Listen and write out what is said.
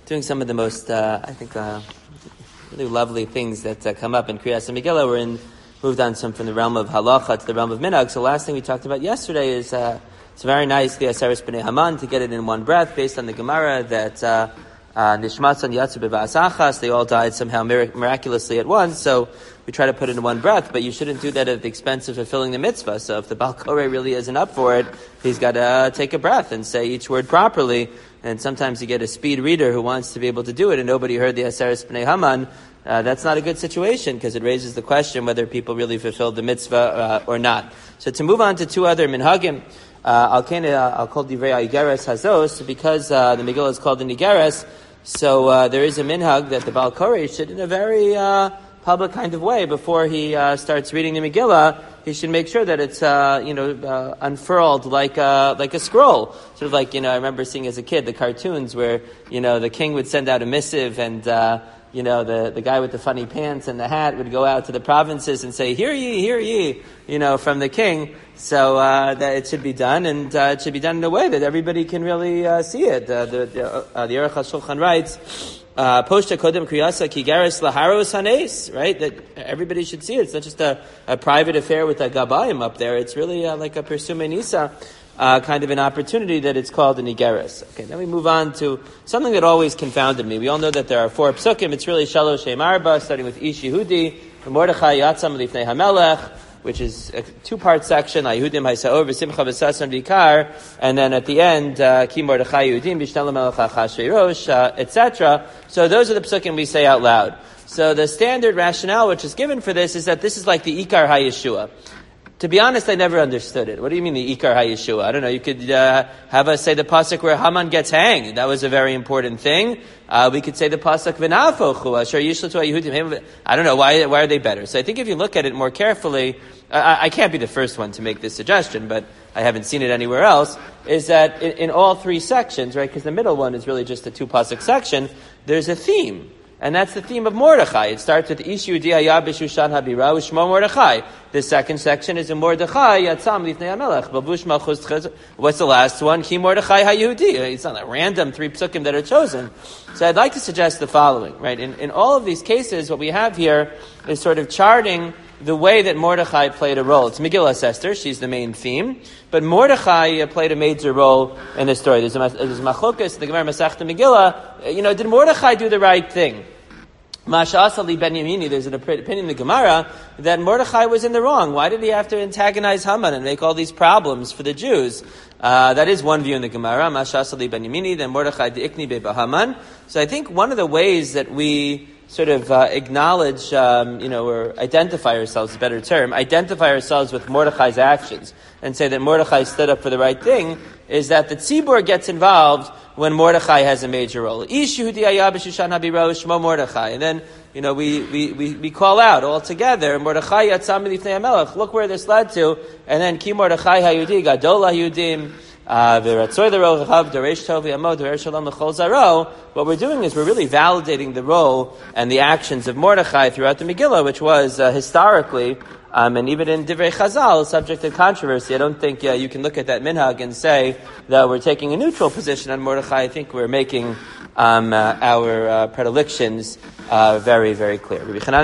doing some of the most, really lovely things that come up in Kriyas Megillah. Moved on from the realm of halacha to the realm of minhag. So the last thing we talked about yesterday is it's very nice, the Aseres B'nei Haman, to get it in one breath, based on the Gemara that Nishmatson Yatsu B'Va'asachas, they all died somehow miraculously at once, so we try to put it in one breath, but you shouldn't do that at the expense of fulfilling the mitzvah. So if the Baal Koreh really isn't up for it, he's got to take a breath and say each word properly. And sometimes you get a speed reader who wants to be able to do it, and nobody heard the Aseres B'nei Haman. That's not a good situation, because it raises the question whether people really fulfilled the mitzvah or not. So to move on to two other minhagim, I'll call Divrei Igeres Hazos, because the Megillah is called the Nigeres. So there is a minhag that the Baal Koreh should, in a very public kind of way, before he starts reading the Megillah, he should make sure that it's unfurled like a scroll. Sort of like, I remember seeing as a kid the cartoons where the king would send out a missive, and the guy with the funny pants and the hat would go out to the provinces and say, "Hear ye," from the king. So that it should be done, and it should be done in a way that everybody can really see it. The Aruch HaShulchan writes, "Poshta kodem kriyasa ki garis laharos hanes," right? That everybody should see it. It's not just a private affair with a gabayim up there. It's really like a persume nisa. Kind of an opportunity that it's called an Igeres. Okay, then we move on to something that always confounded me. We all know that there are 4 psukim. It's really Shalosh Shem Arba, starting with Ish Yehudi, Mordechai Yatzam Lifnei HaMelech, which is a 2-part section, Yehudim Haisaor, V'simcha V'sasan V'ikar, and then at the end, Ki Mordechai Yehudim, B'shtel HaMelech HaChashverosh, etc. So those are the psukim we say out loud. So the standard rationale which is given for this is that this is like the Ikar HaYeshua. To be honest, I never understood it. What do you mean the Ikar HaYeshua? I don't know. You could have us say the pasuk where Haman gets hanged. That was a very important thing. We could say the pasuk v'nafochu asher yishlatu Yehudim. I don't know. Why are they better? So I think if you look at it more carefully, I can't be the first one to make this suggestion, but I haven't seen it anywhere else, is that in all 3 sections, right, because the middle one is really just a 2-pasuk section, there's a theme. And that's the theme of Mordechai. It starts with Ish Yehudi Haya B'Shushan Habira U'Shmo Mordechai. The second section is in Mordechai Yatzam Lifnei HaMelech Bavush Malchus Chaz. What's the last one? Ki Mordechai HaYehudi. It's not a random 3 psukim that are chosen. So I'd like to suggest the following, right? In all of these cases, what we have here is sort of charting the way that Mordechai played a role. It's Megillah Esther, she's the main theme, but Mordechai played a major role in the story. There's machlokas, the Gemara Masechta Megillah, did Mordechai do the right thing? Masha'as Ali Ben Yamini, there's an opinion in the Gemara that Mordechai was in the wrong. Why did he have to antagonize Haman and make all these problems for the Jews? That is one view in the Gemara. Masha'as Ali Ben Yamini, then Mordechai De'ikni Be Haman. So I think one of the ways that we sort of acknowledge, or identify ourselves, a better term, identify ourselves with Mordechai's actions and say that Mordechai stood up for the right thing, is that the tzibur gets involved when Mordechai has a major role. Ish Yehudi Haya B'Shushan Habira U'Shmo Mordechai. And then, we call out all together, Mordechai Yatzam Lifnei HaMelech, look where this led to, and then Ki Mordechai HaYehudi Gadol HaYehudim, what we're doing is we're really validating the role and the actions of Mordechai throughout the Megillah, which was historically, and even in Divrei Chazal, subject to controversy. I don't think you can look at that minhag and say that we're taking a neutral position on Mordechai. I think we're making our predilections very, very clear.